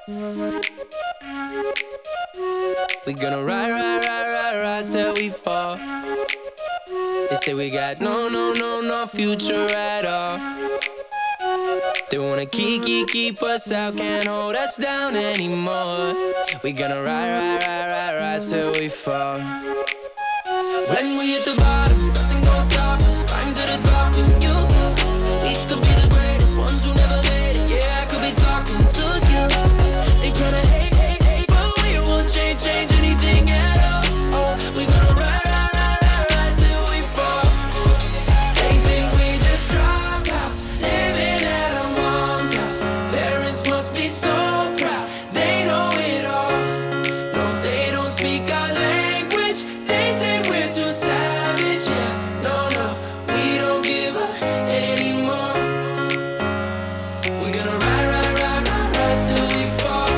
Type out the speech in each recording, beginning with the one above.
We gonna rise till we fall. They say we got no future at all. They wanna keep us out, can't hold us down anymore. We gonna rise till we fall. When we hit the bottom, nothing gon' stop us. Climb to the top with you. We could be the greatest ones who never made it. Yeah, I could be talking to you. They tryna hate, but we won't change anything at all. Oh, we gonna rise till we fall. They think we just dropped out, living at our mom's house. Parents must be so proud, they know it all. No, they don't speak our language. They say we're too savage. Yeah, no, we don't give up anymore. We're gonna rise till we fall.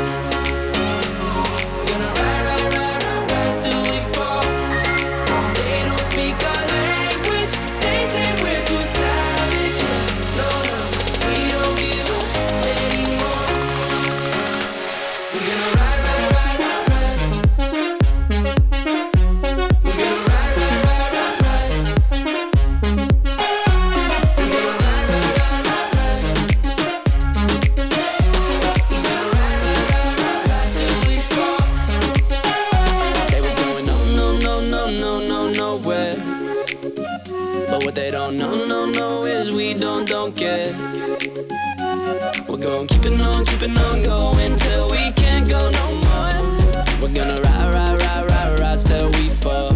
Gonna rise till we fall. They don't speak our language. They say we're too savage. Yeah, no, we don't give up anymore. We're gonna rise. We're gonna rise. We're gonna rise. Rise till we fall. Say we're going nowhere. But what they don't know is we don't care. We're gonna keep it on going till we can't go no more. We're gonna rise till we fall.